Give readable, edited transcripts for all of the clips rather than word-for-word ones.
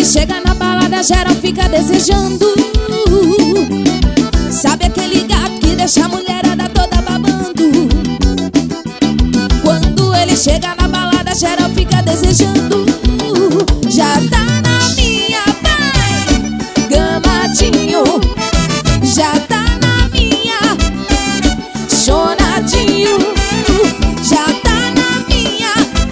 chega na balada, geral fica desejando. Sabe aquele gato que deixa a mulherada toda babando? Quando ele chega na balada, geral fica desejando. Já tá na minha, vai, gamadinho. Já tá na minha, chonadinho. Já tá na minha,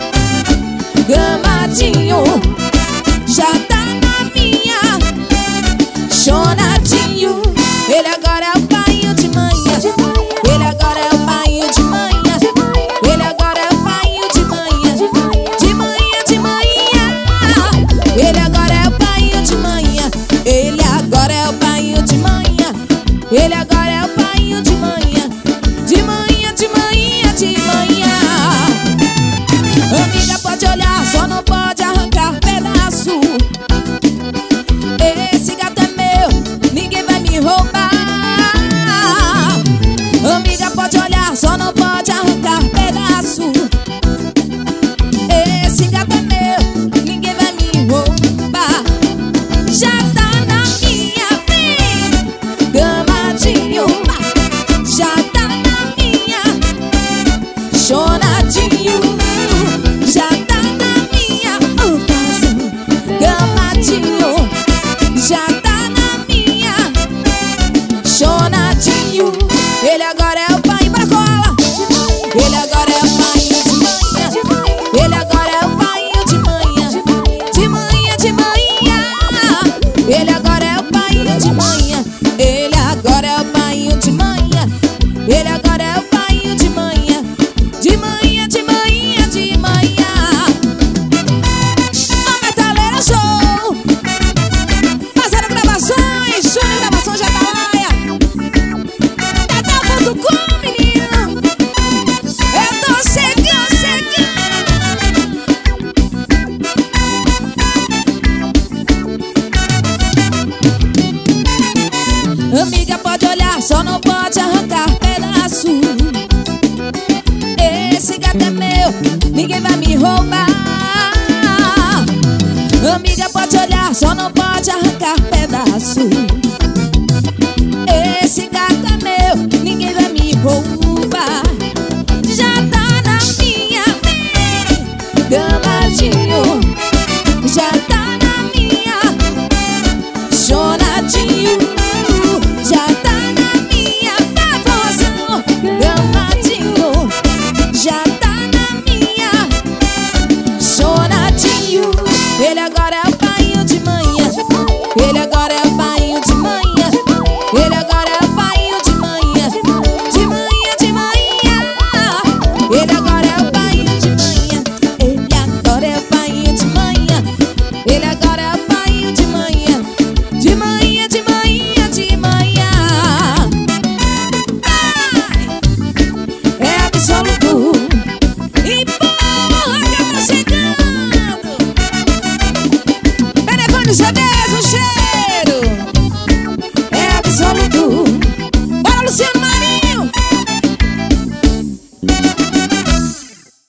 gamadinho. Já tá na minha, chonadinho. Ele agora é o pai de manhã. Ele agora é o pai de manhã. Ele agora é o pai de manhã. De manhã, de manhã. Ele agora é o pai de manhã. Ele agora é o pai de manhã. Ele agora é o pai de manhã. De manhã, de manhã, de manhã. Amiga, pode olhar, só não pode arrancar pedaço. Esse gato é meu, ninguém vai me roubar. Amiga, pode olhar, só não pode arrancar pedaço. Esse gato é meu, ninguém vai me roubar. Já tá na minha, vem, gamadinho. Já tá na minha, chonadinho. Já tá na minha, gamadinho. Já tá na minha, chonadinho. Ele agora é o pai pra cola. Ele agora é o pai de manhã. Ele agora é o pai de manhã. De manhã, de manhã. Ele agora é o pai de manhã. Ele agora é o pai de manhã. Ele agora é o pai de manhã. De manhã, de manhã, de manhã. A Metaleira Show, fazendo gravações, Júnior Gravações de Atalaia. Natal.com, menino. Eu tô chegando, chegando. Amiga, pode olhar, só não pode arrancar pedaço. Esse gato é meu, ninguém vai me roubar. Amiga, pode olhar, só não pode arrancar pedaço. Esse gato é meu, ninguém vai me roubar. Já tá na minha, vem, gamadinho. Já tá na minha, chonadinho. Já tá na minha, babozão, gamadinho. Já tá na minha, chonadinho. Ele agora é o pai de manhã. Ele agora é o pai de manhã. Ele agora é o pai de manhã. De manhã, de manhã. Ele agora é o pai de manhã. Ele agora é o pai de manhã. Ele agora é o pai de manhã. De manhã, de manhã, de manhã. Vai! É absoluto. Empurra que eu tô chegando. Telefone CD